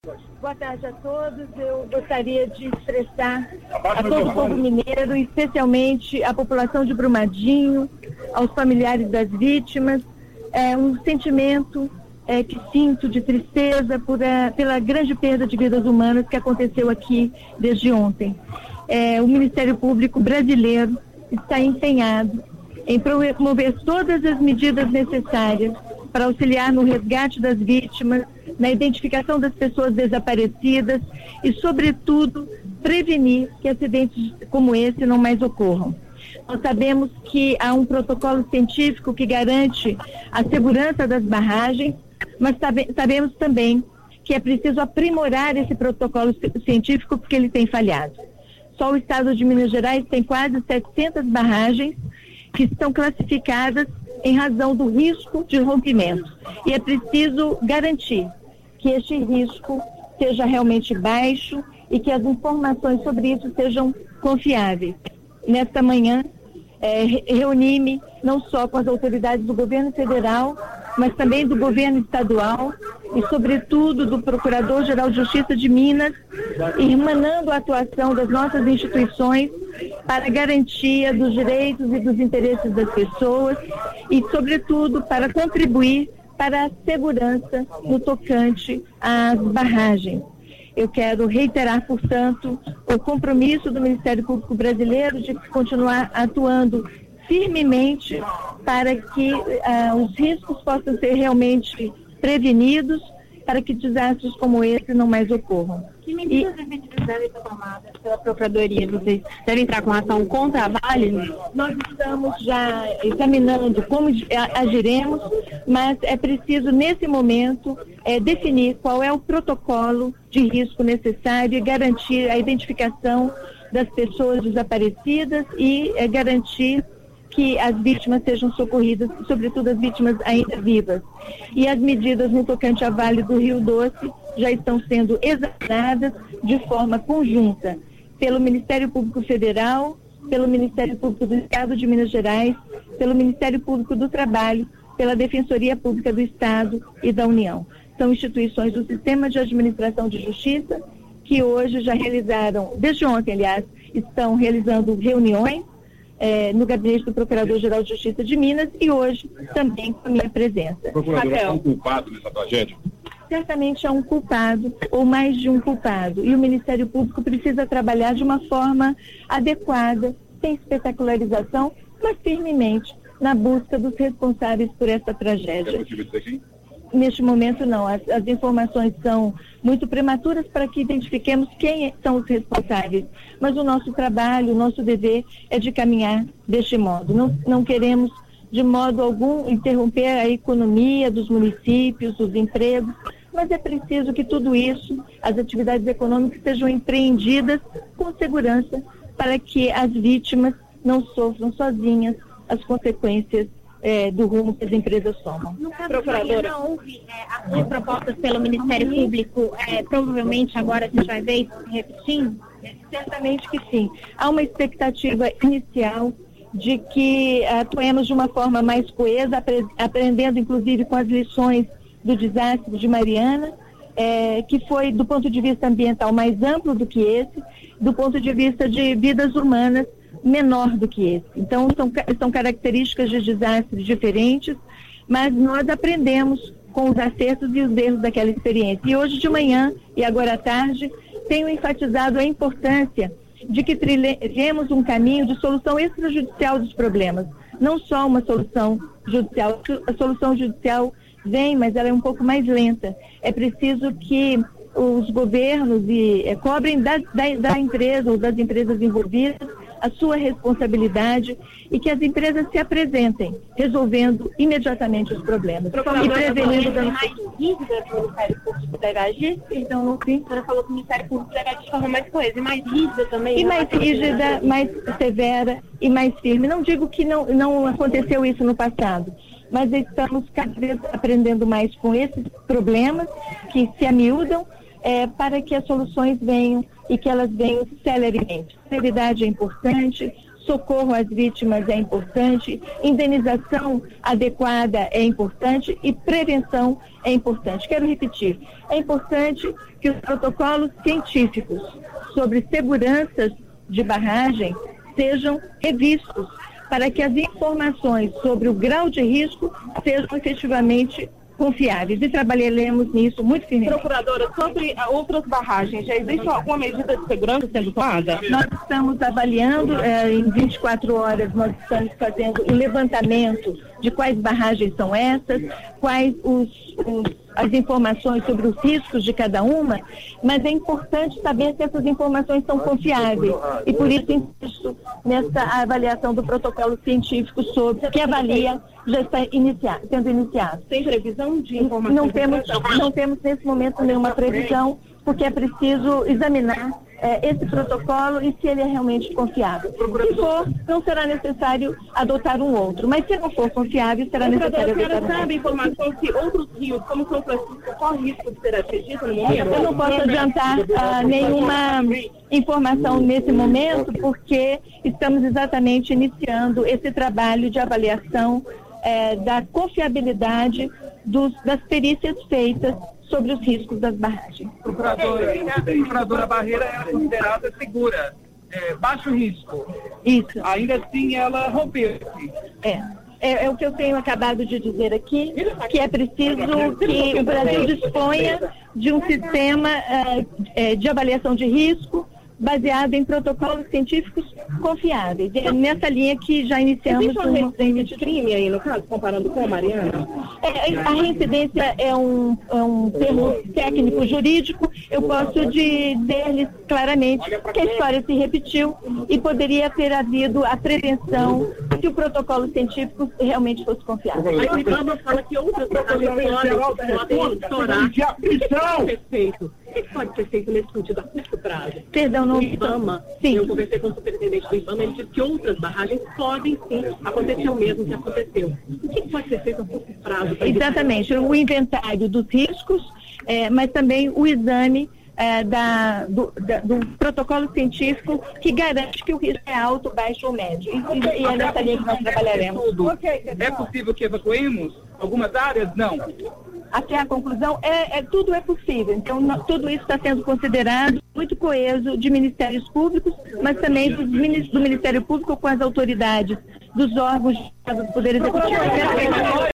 Boa tarde a todos. Eu gostaria de expressar a todo o povo mineiro, especialmente a população de Brumadinho, aos familiares das vítimas, um sentimento que sinto de tristeza pela grande perda de vidas humanas que aconteceu aqui desde ontem. O Ministério Público brasileiro está empenhado em promover todas as medidas necessárias para auxiliar no resgate das vítimas, na identificação das pessoas desaparecidas e, sobretudo, prevenir que acidentes como esse não mais ocorram. Nós sabemos que há um protocolo científico que garante a segurança das barragens, mas sabemos também que é preciso aprimorar esse protocolo científico porque ele tem falhado. Só o estado de Minas Gerais tem quase 700 barragens que estão classificadas em razão do risco de rompimento. E é preciso garantir que este risco seja realmente baixo e que as informações sobre isso sejam confiáveis. Nesta manhã, reuni-me não só com as autoridades do governo federal, mas também do governo estadual e, sobretudo, do Procurador-Geral de Justiça de Minas, irmanando a atuação das nossas instituições para a garantia dos direitos e dos interesses das pessoas e, sobretudo, para contribuir para a segurança no tocante às barragens. Eu quero reiterar, portanto, o compromisso do Ministério Público Brasileiro de continuar atuando firmemente para que os riscos possam ser realmente prevenidos, para que desastres como esse não mais ocorram. Que medidas efetivas devem ser tomadas pela Procuradoria? Vocês devem entrar com ação contra a Vale? Nós estamos já examinando como agiremos, mas é preciso, nesse momento, definir qual é o protocolo de risco necessário e garantir a identificação das pessoas desaparecidas e garantir que as vítimas sejam socorridas, sobretudo as vítimas ainda vivas. E as medidas no tocante à Vale do Rio Doce já estão sendo examinadas de forma conjunta pelo Ministério Público Federal, pelo Ministério Público do Estado de Minas Gerais, pelo Ministério Público do Trabalho, pela Defensoria Pública do Estado e da União. São instituições do Sistema de Administração de Justiça que hoje já realizaram, desde ontem, aliás, estão realizando reuniões no gabinete do Procurador-Geral de Justiça de Minas e hoje também com a minha presença. Procurador, é um culpado nessa tragédia? Certamente é um culpado ou mais de um culpado e o Ministério Público precisa trabalhar de uma forma adequada, sem espetacularização, mas firmemente na busca dos responsáveis por essa tragédia. É possível dizer quem? Neste momento não, as informações são muito prematuras para que identifiquemos quem são os responsáveis, mas o nosso trabalho, o nosso dever é de caminhar deste modo. Não queremos de modo algum interromper a economia dos municípios, os empregos, mas é preciso que tudo isso, as atividades econômicas sejam empreendidas com segurança para que as vítimas não sofram sozinhas as consequências do rumo que as empresas tomam. No caso, procuradora, não houve ações propostas pelo Ministério Público, provavelmente agora a gente vai ver isso se repetindo? Certamente que sim. Há uma expectativa inicial de que atuemos de uma forma mais coesa, aprendendo inclusive com as lições do desastre de Mariana, que foi, do ponto de vista ambiental, mais amplo do que esse, do ponto de vista de vidas humanas, menor do que esse. Então, são características de desastres diferentes, mas nós aprendemos com os acertos e os erros daquela experiência. E hoje de manhã e agora à tarde, tenho enfatizado a importância de que trilhemos um caminho de solução extrajudicial dos problemas. Não só uma solução judicial. A solução judicial vem, mas ela é um pouco mais lenta. É preciso que os governos cobrem da empresa ou das empresas envolvidas a sua responsabilidade e que as empresas se apresentem, resolvendo imediatamente os problemas. E prevenindo danos mais rígida que o Ministério Público deve agir? Então, no fim, A senhora falou que o Ministério Público deve agir de forma mais coesa, e mais rígida também. E mais rígida, mais severa e mais firme. Não digo que não aconteceu isso no passado, mas estamos cada vez aprendendo mais com esses problemas que se amiúdam para que as soluções venham e que elas venham celeremente. Celeridade é importante, socorro às vítimas é importante, indenização adequada é importante e prevenção é importante. Quero repetir, é importante que os protocolos científicos sobre seguranças de barragem sejam revistos para que as informações sobre o grau de risco sejam efetivamente confiáveis, e trabalharemos nisso muito firmemente. Procuradora, sobre outras barragens, já existe alguma medida de segurança sendo tomada? Nós estamos avaliando, em 24 horas, nós estamos fazendo o levantamento de quais barragens são essas, quais as informações sobre os riscos de cada uma, mas é importante saber se essas informações são confiáveis, e por isso insisto nessa avaliação do protocolo científico sobre que avalia já está sendo iniciado. Tem previsão de informação? Não temos nesse momento nenhuma previsão, porque é preciso examinar esse protocolo e se ele é realmente confiável. Se for, não será necessário adotar um outro, mas se não for confiável, será necessário adotar um outro. Você sabe informação se outros rios, como São Francisco, qual risco de ser atingido no momento? Eu não posso adiantar nenhuma informação nesse momento, porque estamos exatamente iniciando esse trabalho de avaliação da confiabilidade das perícias feitas sobre os riscos das barragens. Procuradora, a barreira é considerada segura, baixo risco. Isso. Ainda assim, ela rompeu-se. É o que eu tenho acabado de dizer aqui, que é preciso que o Brasil disponha de um sistema de avaliação de risco baseado em protocolos científicos confiáveis. É nessa linha que já iniciamos. Existe uma reincidência de crime aí, no caso, comparando com a Mariana? A reincidência é um termo técnico jurídico. Eu posso dizer-lhes claramente que a história se repetiu e poderia ter havido a prevenção se o protocolo científico realmente fosse confiável. A IBAMA fala que outras barragens podem estourar. O que pode ser feito nesse sentido a curto prazo? Perdão, não. O IBAMA, sim. Eu conversei com o superintendente do IBAMA, ele disse que outras barragens podem sim acontecer o mesmo que aconteceu. O que pode ser feito a curto prazo? Exatamente, o inventário dos riscos, mas também o exame do protocolo científico que garante que o risco é alto, baixo ou médio. E é nessa linha que nós trabalharemos. É possível que evacuemos algumas áreas? Não. Até a conclusão, tudo é possível. Então, tudo isso está sendo considerado muito coeso de ministérios públicos, mas também do Ministério Público com as autoridades dos órgãos do Poder Executivo.